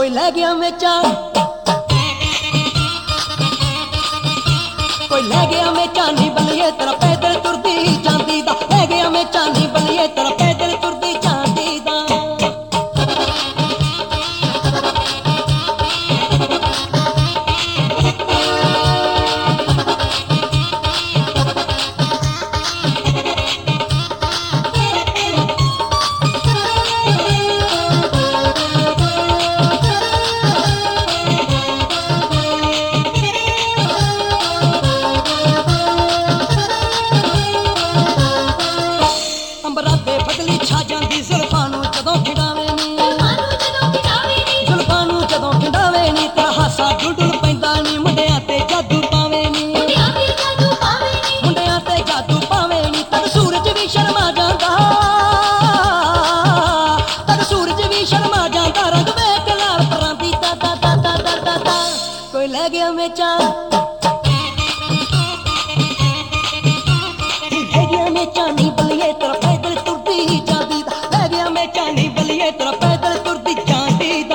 कोई लै गया मेचा, कोई लै गया मेचा नी बलिए तेरा पैदल तुरदी जांदी दा, लै गया मेचा नी बलिए तेरा पैदल तुरदी जांदी दा। बदली छा जांदी जुल्फां नूं जदों खिंडावे नी, जुल्फां नूं जदों खिंडावे नी, तेरा हासा डुल डुल पैंदा नी, मुंडियां ते जादू पावे नी, मुंडियां ते जादू पावे नी। तद सूरज भी शर्मा जांदा, तद सूरज भी शर्मा जांदा, रंग वेख लाल परांदी दा दा दा दा दा दा दा। कोई लै गया मेचा, लै गया मेचा नी बलिए तेरा पैदल तुरदी जांदी दा, लै गया मेचा नी बलिए तेरा पैदल तुरदी जांदी दा।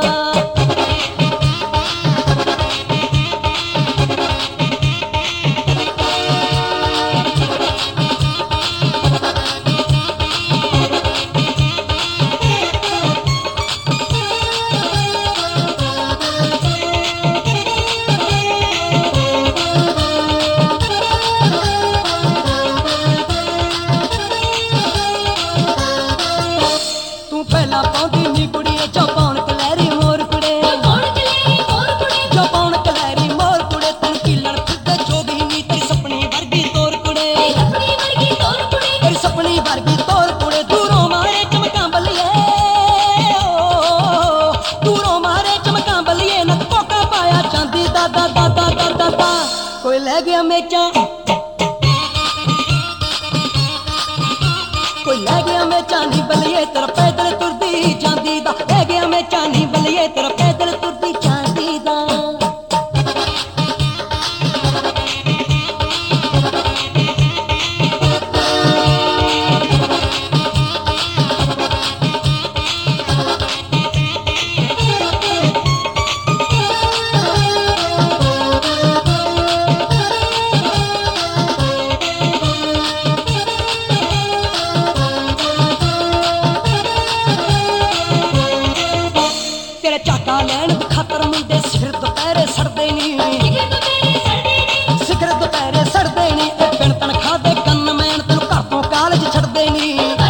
पहला पाउंदी नी कुड़िए जो पाउन कलैरी मोर कुड़े, जो पाउन कलैरी मोर कुड़े, तन कीलण फिरदे जोगी नी तेरी सपनी वर्गी तोर कुड़े, तेरी सपनी वर्गी तोर कुड़े। दूरों मारे चमकां बलिए, दूरों मारे चमकां बलिए, नक कोका पाया चांदी दा दा दा दा दा दा दा। कोई लै गया मेचा, कोई लै गया मेचा नी बलिए तेरा पैदल तुरदी जांदी दा, लै गया मेचा नी बलिए तेरा पैदल तुरदी जांदी दा। तेरे झाका लैन खातर मुंडे सिर दुपहरे सड़दे नी, सिर दुपहरे सड़दे नी, बिन तनखा दे गन मैन तेनू घर तो कालज छड़दे नी,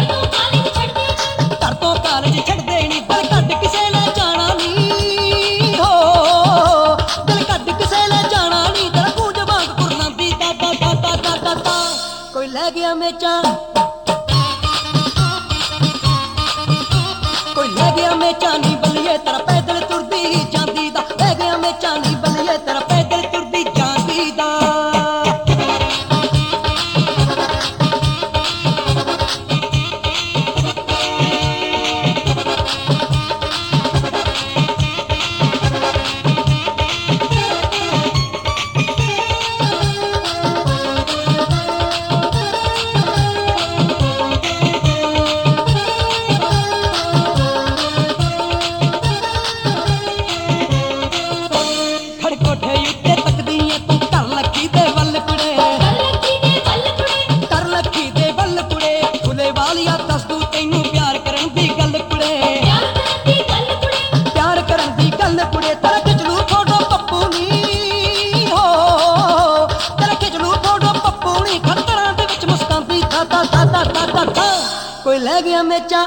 घर तो कालज छड़दे नी। दिल कड्ड किसे ने जाना नी हो, दिल कड्ड किसे ने जाना नी, तेरा गूंज वांग कुरलांदी दा दा दा दा दा दा दा। कोई लै गया मेचा, कोई लै गया मेचा नी बलिए तेरा पैदल तुरदी जांदी दा, लै गया मेचा नी बलिए तेरा पैदल तुरदी जांदी दा। कोठे उत्ते तकदी ऐ तू कर लखी दे वल कुड़े, कर लखी दे वल कुड़े, फुले वालिया दस तू तैनू प्यार करन दी गल कुड़े, प्यार करन दी गल कुड़े। तेरा खिचलू फोटो पप्पू नी हो, तेरा खिचलू फोटो पप्पू नी, खत्तरां दे विच मुस्कांदी दा दा दा दा दा दा दा। कोई लै गया मेचा,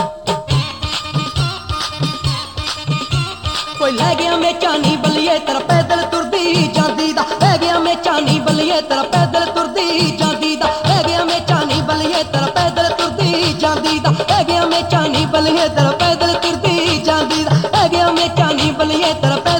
कोई लै गया मेचा नी बलिए तेरा पैदल तुरदी जांदी दा, लै गया मेचा नी बलिए तेरा पैदल तुरदी जांदी दा, लै गया मेचा नी बलिए तेरा पैदल तुरदी जांदी दा, लै गया मेचा नी बलिए तेरा पैदल तुरदी जांदी दा, लै गया मेचा नी बलिए तेरा